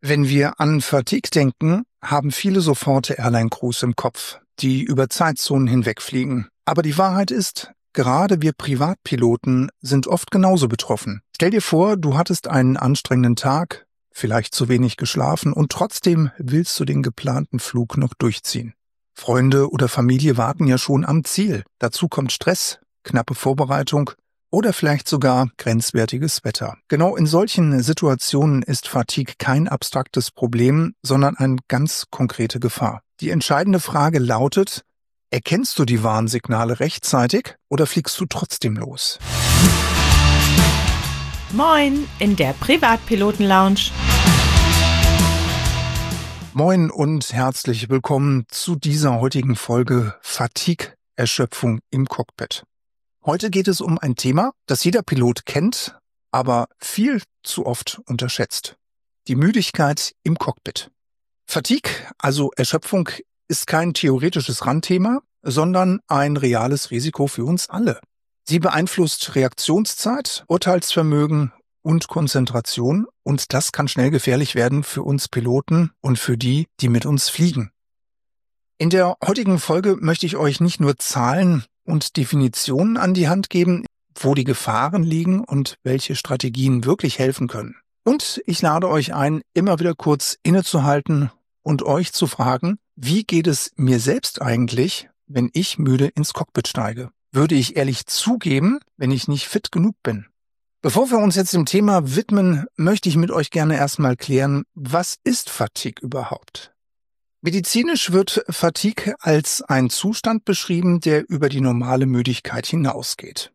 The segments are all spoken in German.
Wenn wir an Fatigue denken, haben viele sofort Airline-Crews im Kopf, die über Zeitzonen hinwegfliegen. Aber die Wahrheit ist, gerade wir Privatpiloten sind oft genauso betroffen. Stell dir vor, du hattest einen anstrengenden Tag, vielleicht zu wenig geschlafen und trotzdem willst du den geplanten Flug noch durchziehen. Freunde oder Familie warten ja schon am Ziel. Dazu kommt Stress, knappe Vorbereitung oder vielleicht sogar grenzwertiges Wetter. Genau in solchen Situationen ist Fatigue kein abstraktes Problem, sondern eine ganz konkrete Gefahr. Die entscheidende Frage lautet: Erkennst du die Warnsignale rechtzeitig oder fliegst du trotzdem los? Moin in der Privatpiloten-Lounge. Moin und herzlich willkommen zu dieser heutigen Folge Fatigue, Erschöpfung im Cockpit. Heute geht es um ein Thema, das jeder Pilot kennt, aber viel zu oft unterschätzt. Die Müdigkeit im Cockpit. Fatigue, also Erschöpfung, ist kein theoretisches Randthema, sondern ein reales Risiko für uns alle. Sie beeinflusst Reaktionszeit, Urteilsvermögen und Konzentration, und das kann schnell gefährlich werden für uns Piloten und für die, die mit uns fliegen. In der heutigen Folge möchte ich euch nicht nur Zahlen und Definitionen an die Hand geben, wo die Gefahren liegen und welche Strategien wirklich helfen können. Und ich lade euch ein, immer wieder kurz innezuhalten und euch zu fragen: Wie geht es mir selbst eigentlich, wenn ich müde ins Cockpit steige? Würde ich ehrlich zugeben, wenn ich nicht fit genug bin? Bevor wir uns jetzt dem Thema widmen, möchte ich mit euch gerne erstmal klären, was ist Fatigue überhaupt? Medizinisch wird Fatigue als ein Zustand beschrieben, der über die normale Müdigkeit hinausgeht.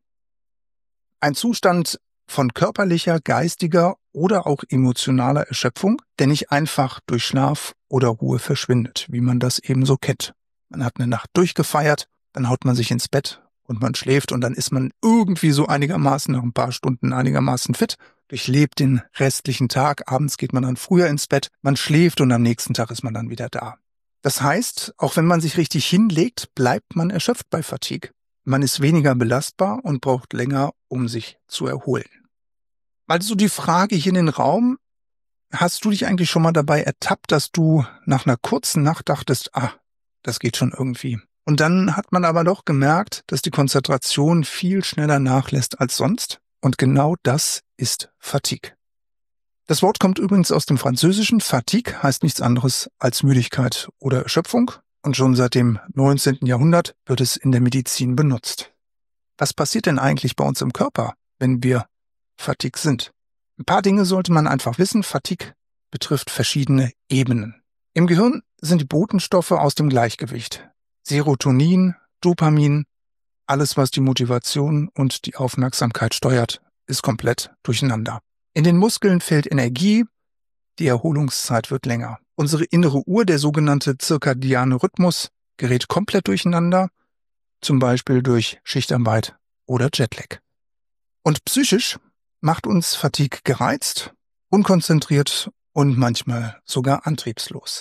Ein Zustand von körperlicher, geistiger oder auch emotionaler Erschöpfung, der nicht einfach durch Schlaf oder Ruhe verschwindet, wie man das eben so kennt. Man hat eine Nacht durchgefeiert, dann haut man sich ins Bett und man schläft und dann ist man irgendwie so einigermaßen nach ein paar Stunden einigermaßen fit, durchlebt den restlichen Tag, abends geht man dann früher ins Bett, man schläft und am nächsten Tag ist man dann wieder da. Das heißt, auch wenn man sich richtig hinlegt, bleibt man erschöpft bei Fatigue. Man ist weniger belastbar und braucht länger, um sich zu erholen. Also die Frage hier in den Raum: Hast du dich eigentlich schon mal dabei ertappt, dass du nach einer kurzen Nacht dachtest, das geht schon irgendwie? Und dann hat man aber doch gemerkt, dass die Konzentration viel schneller nachlässt als sonst. Und genau das ist Fatigue. Das Wort kommt übrigens aus dem Französischen. Fatigue heißt nichts anderes als Müdigkeit oder Erschöpfung. Und schon seit dem 19. Jahrhundert wird es in der Medizin benutzt. Was passiert denn eigentlich bei uns im Körper, wenn wir Fatigue sind? Ein paar Dinge sollte man einfach wissen. Fatigue betrifft verschiedene Ebenen. Im Gehirn sind die Botenstoffe aus dem Gleichgewicht. Serotonin, Dopamin, alles, was die Motivation und die Aufmerksamkeit steuert, ist komplett durcheinander. In den Muskeln fehlt Energie, die Erholungszeit wird länger. Unsere innere Uhr, der sogenannte zirkadiane Rhythmus, gerät komplett durcheinander, zum Beispiel durch Schichtarbeit oder Jetlag. Und psychisch macht uns Fatigue gereizt, unkonzentriert und manchmal sogar antriebslos.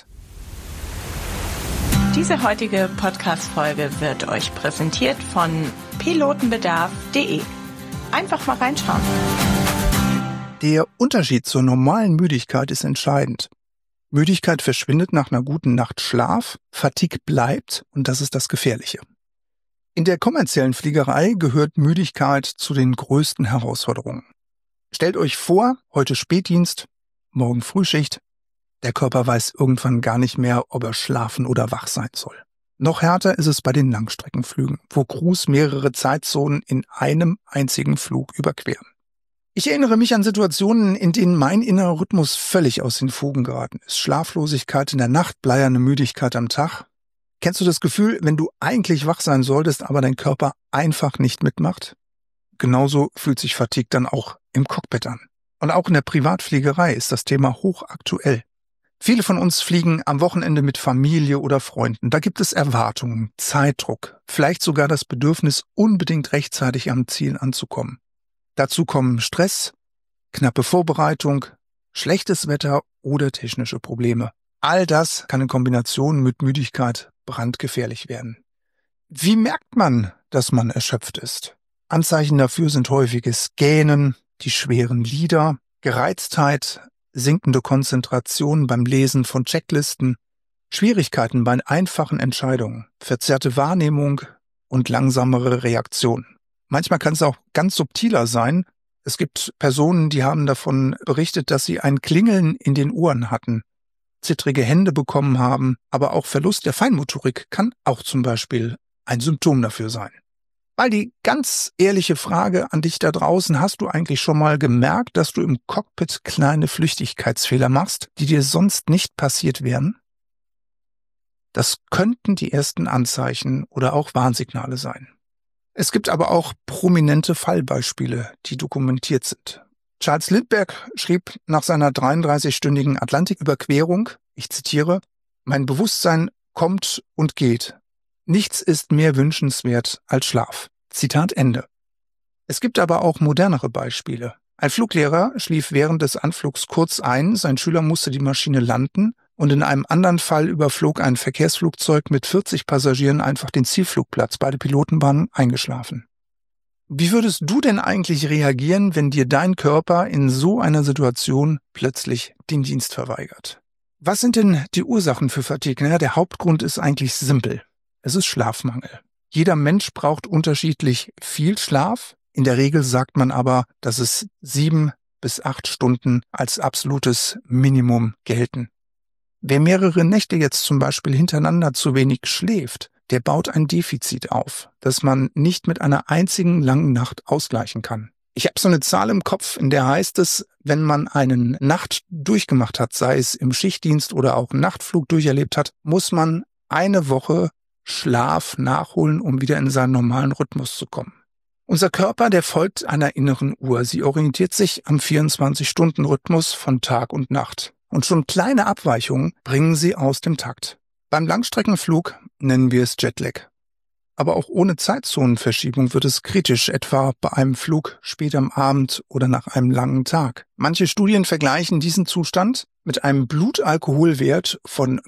Diese heutige Podcast-Folge wird euch präsentiert von pilotenbedarf.de. Einfach mal reinschauen. Der Unterschied zur normalen Müdigkeit ist entscheidend. Müdigkeit verschwindet nach einer guten Nacht Schlaf, Fatigue bleibt, und das ist das Gefährliche. In der kommerziellen Fliegerei gehört Müdigkeit zu den größten Herausforderungen. Stellt euch vor, heute Spätdienst, morgen Frühschicht. Der Körper weiß irgendwann gar nicht mehr, ob er schlafen oder wach sein soll. Noch härter ist es bei den Langstreckenflügen, wo Crews mehrere Zeitzonen in einem einzigen Flug überqueren. Ich erinnere mich an Situationen, in denen mein innerer Rhythmus völlig aus den Fugen geraten ist. Schlaflosigkeit in der Nacht, bleierne Müdigkeit am Tag. Kennst du das Gefühl, wenn du eigentlich wach sein solltest, aber dein Körper einfach nicht mitmacht? Genauso fühlt sich Fatigue dann auch im Cockpit an. Und auch in der Privatfliegerei ist das Thema hochaktuell. Viele von uns fliegen am Wochenende mit Familie oder Freunden. Da gibt es Erwartungen, Zeitdruck, vielleicht sogar das Bedürfnis, unbedingt rechtzeitig am Ziel anzukommen. Dazu kommen Stress, knappe Vorbereitung, schlechtes Wetter oder technische Probleme. All das kann in Kombination mit Müdigkeit brandgefährlich werden. Wie merkt man, dass man erschöpft ist? Anzeichen dafür sind häufiges Gähnen, die schweren Lider, Gereiztheit, sinkende Konzentration beim Lesen von Checklisten, Schwierigkeiten bei einfachen Entscheidungen, verzerrte Wahrnehmung und langsamere Reaktion. Manchmal kann es auch ganz subtiler sein. Es gibt Personen, die haben davon berichtet, dass sie ein Klingeln in den Ohren hatten, zittrige Hände bekommen haben, aber auch Verlust der Feinmotorik kann auch zum Beispiel ein Symptom dafür sein. Weil die ganz ehrliche Frage an dich da draußen, hast du eigentlich schon mal gemerkt, dass du im Cockpit kleine Flüchtigkeitsfehler machst, die dir sonst nicht passiert wären? Das könnten die ersten Anzeichen oder auch Warnsignale sein. Es gibt aber auch prominente Fallbeispiele, die dokumentiert sind. Charles Lindbergh schrieb nach seiner 33-stündigen Atlantiküberquerung, ich zitiere, „Mein Bewusstsein kommt und geht. Nichts ist mehr wünschenswert als Schlaf." Zitat Ende. Es gibt aber auch modernere Beispiele. Ein Fluglehrer schlief während des Anflugs kurz ein, sein Schüler musste die Maschine landen und in einem anderen Fall überflog ein Verkehrsflugzeug mit 40 Passagieren einfach den Zielflugplatz. Beide Piloten waren eingeschlafen. Wie würdest du denn eigentlich reagieren, wenn dir dein Körper in so einer Situation plötzlich den Dienst verweigert? Was sind denn die Ursachen für Fatigue? Naja, der Hauptgrund ist eigentlich simpel. Es ist Schlafmangel. Jeder Mensch braucht unterschiedlich viel Schlaf. In der Regel sagt man aber, dass es 7 bis 8 Stunden als absolutes Minimum gelten. Wer mehrere Nächte jetzt zum Beispiel hintereinander zu wenig schläft, der baut ein Defizit auf, das man nicht mit einer einzigen langen Nacht ausgleichen kann. Ich habe so eine Zahl im Kopf, in der heißt es, wenn man eine Nacht durchgemacht hat, sei es im Schichtdienst oder auch einen Nachtflug durcherlebt hat, muss man eine Woche Schlaf nachholen, um wieder in seinen normalen Rhythmus zu kommen. Unser Körper, der folgt einer inneren Uhr. Sie orientiert sich am 24-Stunden-Rhythmus von Tag und Nacht. Und schon kleine Abweichungen bringen sie aus dem Takt. Beim Langstreckenflug nennen wir es Jetlag. Aber auch ohne Zeitzonenverschiebung wird es kritisch, etwa bei einem Flug spät am Abend oder nach einem langen Tag. Manche Studien vergleichen diesen Zustand mit einem Blutalkoholwert von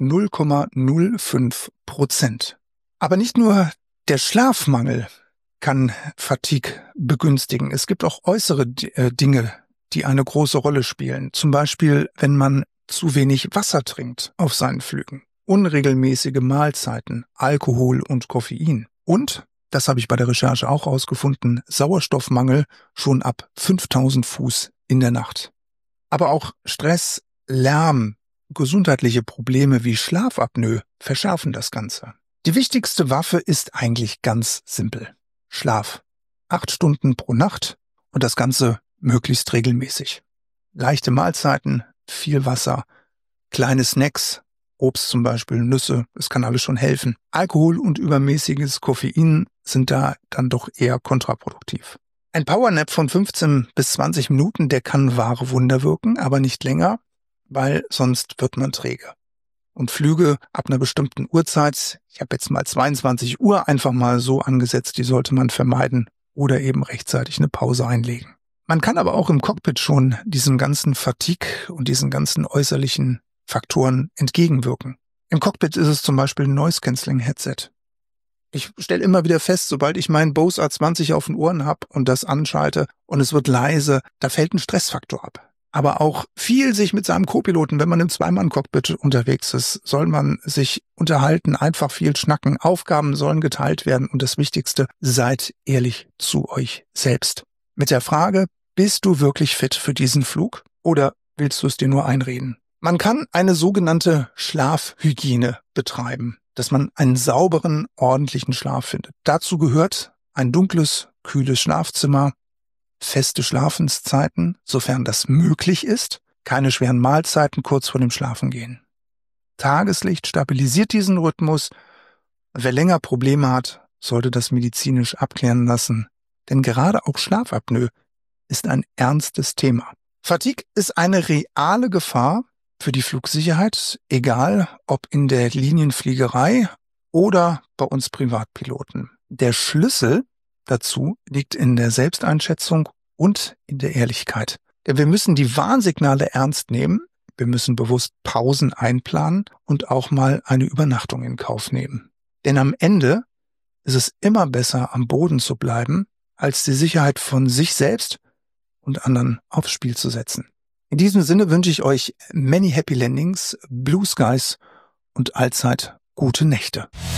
0,05%. Aber nicht nur der Schlafmangel kann Fatigue begünstigen. Es gibt auch äußere Dinge, die eine große Rolle spielen. Zum Beispiel, wenn man zu wenig Wasser trinkt auf seinen Flügen, unregelmäßige Mahlzeiten, Alkohol und Koffein. Und, das habe ich bei der Recherche auch herausgefunden, Sauerstoffmangel schon ab 5000 Fuß in der Nacht. Aber auch Stress, Lärm, gesundheitliche Probleme wie Schlafapnoe verschärfen das Ganze. Die wichtigste Waffe ist eigentlich ganz simpel. Schlaf. 8 Stunden pro Nacht und das Ganze möglichst regelmäßig. Leichte Mahlzeiten, viel Wasser, kleine Snacks, Obst zum Beispiel, Nüsse, es kann alles schon helfen. Alkohol und übermäßiges Koffein sind da dann doch eher kontraproduktiv. Ein Powernap von 15 bis 20 Minuten, der kann wahre Wunder wirken, aber nicht länger, weil sonst wird man träge. Und Flüge ab einer bestimmten Uhrzeit, ich habe jetzt mal 22 Uhr einfach mal so angesetzt, die sollte man vermeiden oder eben rechtzeitig eine Pause einlegen. Man kann aber auch im Cockpit schon diesem ganzen Fatigue und diesen ganzen äußerlichen Faktoren entgegenwirken. Im Cockpit ist es zum Beispiel ein Noise-Cancelling-Headset. Ich stelle immer wieder fest, sobald ich meinen Bose A20 auf den Ohren habe und das anschalte und es wird leise, da fällt ein Stressfaktor ab. Aber auch viel sich mit seinem Co-Piloten, wenn man im Zweimann-Cockpit unterwegs ist, soll man sich unterhalten, einfach viel schnacken. Aufgaben sollen geteilt werden und das Wichtigste, seid ehrlich zu euch selbst. Mit der Frage, bist du wirklich fit für diesen Flug oder willst du es dir nur einreden? Man kann eine sogenannte Schlafhygiene betreiben, dass man einen sauberen, ordentlichen Schlaf findet. Dazu gehört ein dunkles, kühles Schlafzimmer, feste Schlafenszeiten, sofern das möglich ist, keine schweren Mahlzeiten kurz vor dem Schlafengehen. Tageslicht stabilisiert diesen Rhythmus. Wer länger Probleme hat, sollte das medizinisch abklären lassen, denn gerade auch Schlafapnoe ist ein ernstes Thema. Fatigue ist eine reale Gefahr für die Flugsicherheit, egal ob in der Linienfliegerei oder bei uns Privatpiloten. Der Schlüssel dazu liegt in der Selbsteinschätzung und in der Ehrlichkeit. Denn wir müssen die Warnsignale ernst nehmen, wir müssen bewusst Pausen einplanen und auch mal eine Übernachtung in Kauf nehmen. Denn am Ende ist es immer besser, am Boden zu bleiben, als die Sicherheit von sich selbst und anderen aufs Spiel zu setzen. In diesem Sinne wünsche ich euch many happy landings, blue skies und allzeit gute Nächte.